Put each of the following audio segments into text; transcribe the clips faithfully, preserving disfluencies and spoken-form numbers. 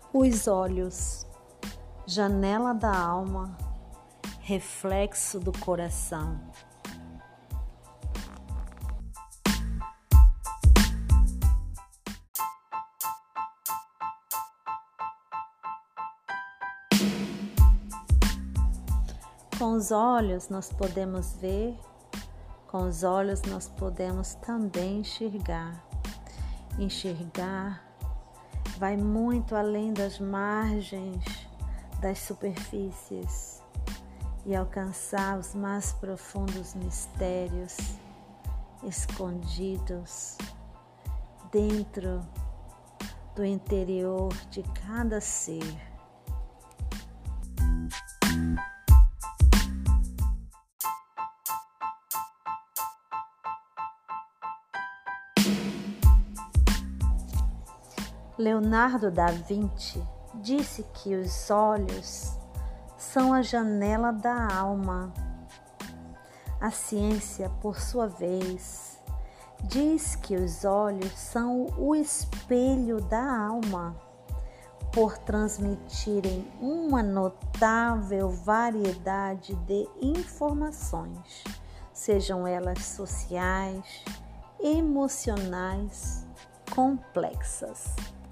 Os olhos, janela da alma, reflexo do coração. Com os olhos nós podemos ver, com os olhos nós podemos também enxergar. Enxergar vai muito além das margens das superfícies e alcançar os mais profundos mistérios escondidos dentro do interior de cada ser. Leonardo da Vinci disse que os olhos são a janela da alma. A ciência, por sua vez, diz que os olhos são o espelho da alma, por transmitirem uma notável variedade de informações, sejam elas sociais, emocionais, complexas.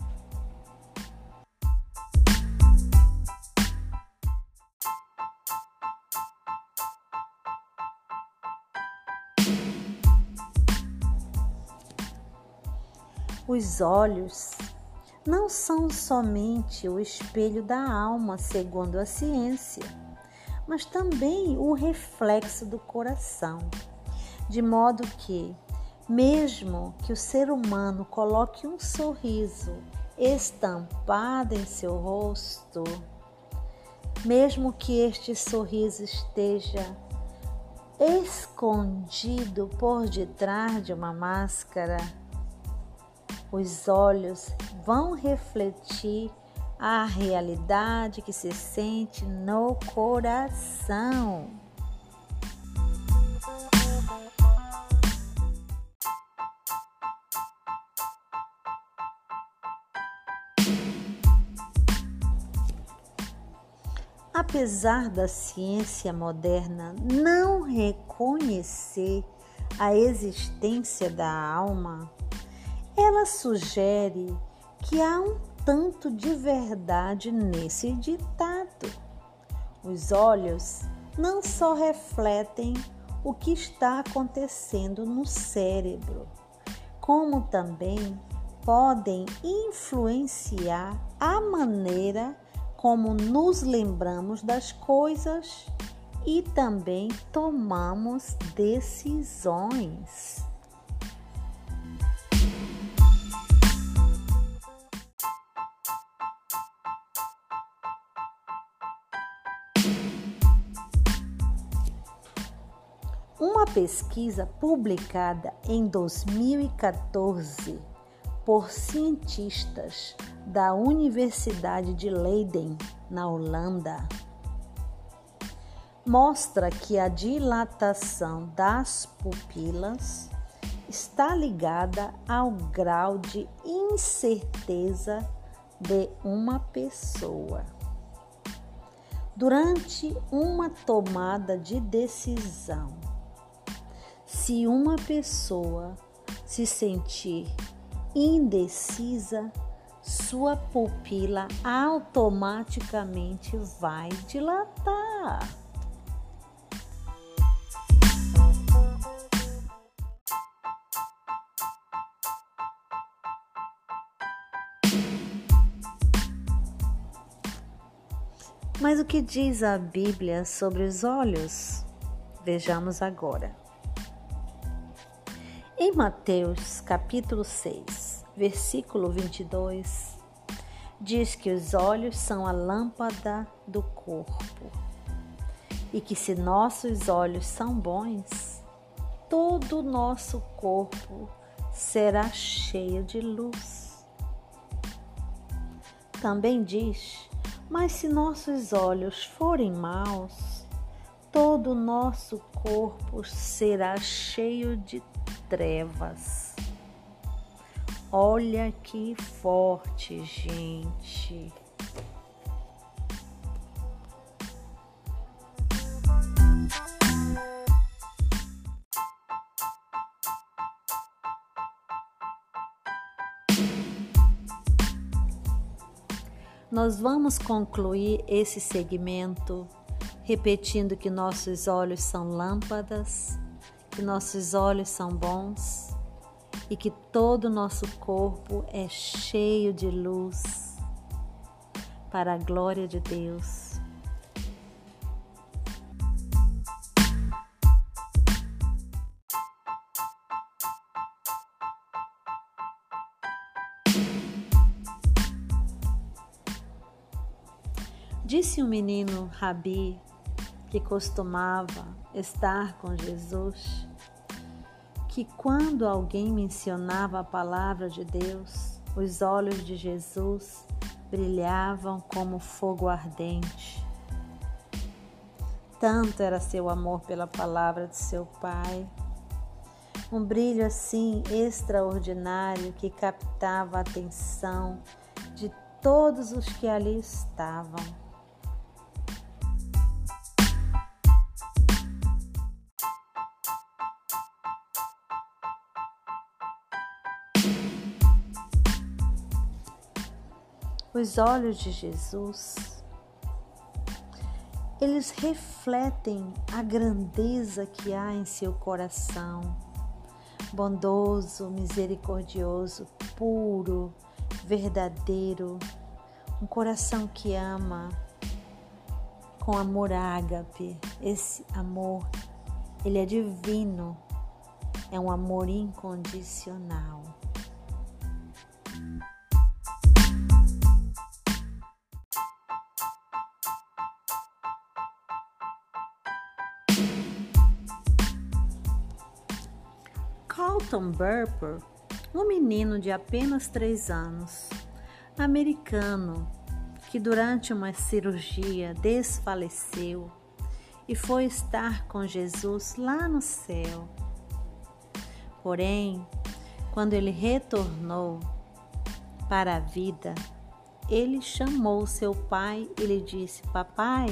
Os olhos não são somente o espelho da alma, segundo a ciência, mas também o reflexo do coração, de modo que, mesmo que o ser humano coloque um sorriso estampado em seu rosto, mesmo que este sorriso esteja escondido por detrás de uma máscara, os olhos vão refletir a realidade que se sente no coração. Apesar da ciência moderna não reconhecer a existência da alma, ela sugere que há um tanto de verdade nesse ditado. Os olhos não só refletem o que está acontecendo no cérebro, como também podem influenciar a maneira como nos lembramos das coisas e também tomamos decisões. Uma pesquisa publicada em dois mil e quatorze por cientistas da Universidade de Leiden, na Holanda, mostra que a dilatação das pupilas está ligada ao grau de incerteza de uma pessoa durante uma tomada de decisão. Se uma pessoa se sentir indecisa, sua pupila automaticamente vai dilatar. Mas o que diz a Bíblia sobre os olhos? Vejamos agora. Em Mateus capítulo seis, versículo vinte e dois, diz que os olhos são a lâmpada do corpo e que se nossos olhos são bons, todo o nosso corpo será cheio de luz. Também diz, mas se nossos olhos forem maus, todo o nosso corpo será cheio de trevas. Olha que forte, gente. Nós vamos concluir esse segmento repetindo que nossos olhos são lâmpadas, que nossos olhos são bons e que todo o nosso corpo é cheio de luz para a glória de Deus. Disse um menino Rabi que costumava estar com Jesus, que quando alguém mencionava a palavra de Deus, os olhos de Jesus brilhavam como fogo ardente. Tanto era seu amor pela palavra de seu Pai, um brilho assim extraordinário que captava a atenção de todos os que ali estavam. Os olhos de Jesus, eles refletem a grandeza que há em seu coração, bondoso, misericordioso, puro, verdadeiro, um coração que ama com amor ágape. Esse amor, ele é divino, é um amor incondicional. Carlton Burper, um menino de apenas três anos, americano, que durante uma cirurgia desfaleceu e foi estar com Jesus lá no céu. Porém, quando ele retornou para a vida, ele chamou seu pai e lhe disse: "Papai,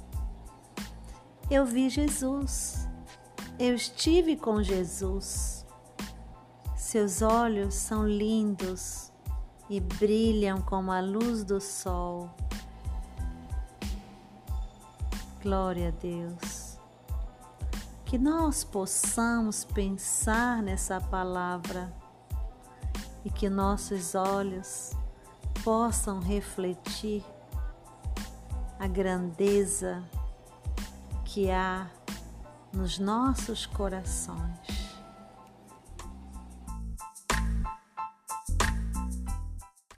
eu vi Jesus, eu estive com Jesus. Seus olhos são lindos e brilham como a luz do sol." Glória a Deus. Que nós possamos pensar nessa palavra e que nossos olhos possam refletir a grandeza que há nos nossos corações.